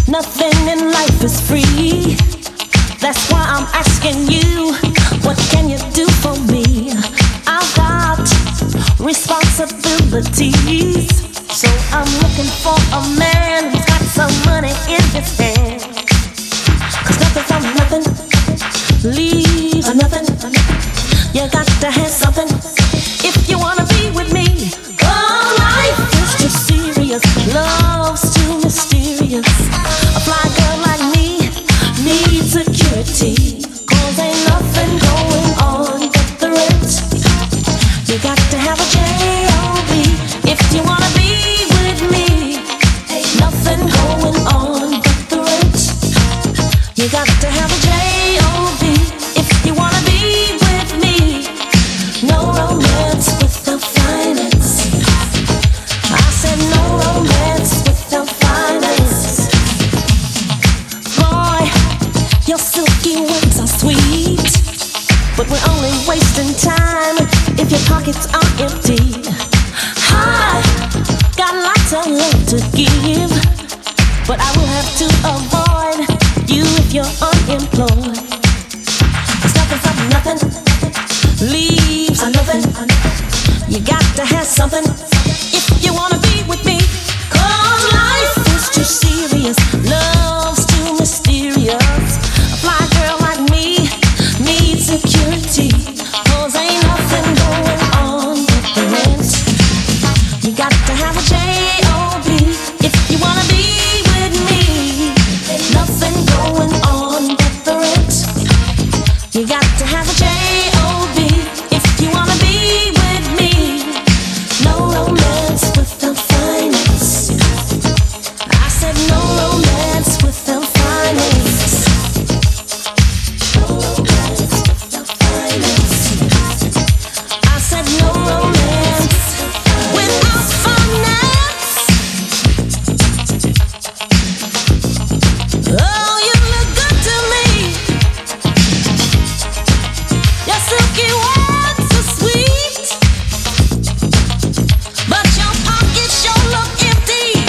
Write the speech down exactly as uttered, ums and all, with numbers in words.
Nothing in life is free. That's why I'm asking you, what can you do for me? I've got responsibilities, so I'm looking for a man who's got some money in his hand. Cause nothing from nothing leaves a nothing. You got to have something if you wanna be with me. Oh, life is too serious, love's too mysterious. A fly girl like me needs security, cause ain't nothing going on but the rent. You got to have a J O B if you wanna be with me. Ain't nothing going on but the rent. You got to have a J O B if you wanna be with me. No romance without finance. I said no romance without finance. Boy, your silky words are sweet, but we're only wasting time if your pockets are empty. I got lots of love to give, but I will have to avoid you if you're unemployed. It's nothing from nothing leaves a nothing. You got to have something if you wanna be with me. Cause life is too serious, love's too mysterious. A fly girl like me needs security, cause ain't nothing going on but the rent. You got to have a J O B if you wanna be with me. Ain't nothing going on but the rent. You got to have a J O B if you wanna be with me. No romance without finance. I said no romance without finance. No romance without finance. I said no romance without finance. Oh, you look good to me. Your silky words are sweet, but your pockets sure look empty.